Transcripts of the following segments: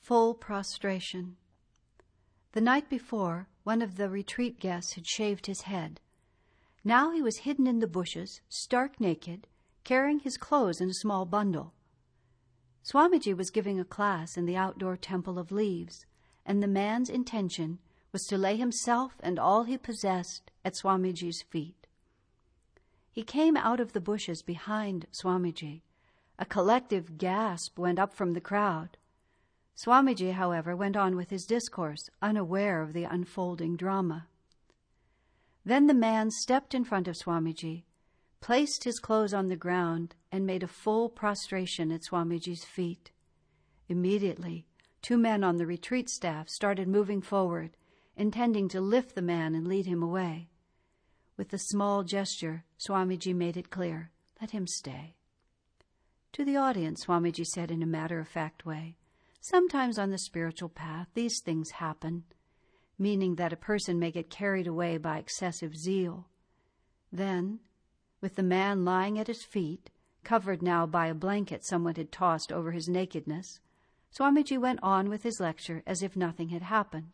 Full prostration. The night before, one of the retreat guests had shaved his head. Now he was hidden in the bushes, stark naked, carrying his clothes in a small bundle. Swamiji was giving a class in the outdoor temple of leaves, and the man's intention was to lay himself and all he possessed at Swamiji's feet. He came out of the bushes behind Swamiji. A collective gasp went up from the crowd. Swamiji, however, went on with his discourse, unaware of the unfolding drama. Then the man stepped in front of Swamiji, placed his clothes on the ground, and made a full prostration at Swamiji's feet. Immediately, 2 men on the retreat staff started moving forward, intending to lift the man and lead him away. With a small gesture, Swamiji made it clear, "Let him stay." To the audience, Swamiji said in a matter-of-fact way, "Sometimes on the spiritual path, these things happen," meaning that a person may get carried away by excessive zeal. Then, with the man lying at his feet, covered now by a blanket someone had tossed over his nakedness, Swamiji went on with his lecture as if nothing had happened.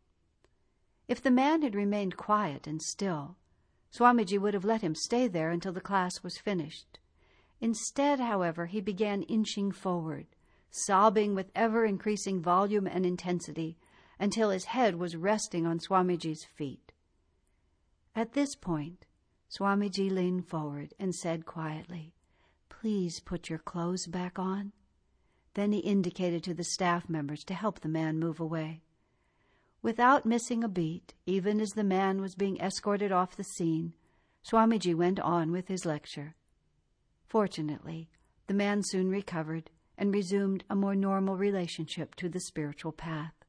If the man had remained quiet and still, Swamiji would have let him stay there until the class was finished. Instead, however, he began inching forward, sobbing with ever-increasing volume and intensity until his head was resting on Swamiji's feet. At this point, Swamiji leaned forward and said quietly, "Please put your clothes back on." Then he indicated to the staff members to help the man move away. Without missing a beat, even as the man was being escorted off the scene, Swamiji went on with his lecture. Fortunately, the man soon recovered and resumed a more normal relationship to the spiritual path.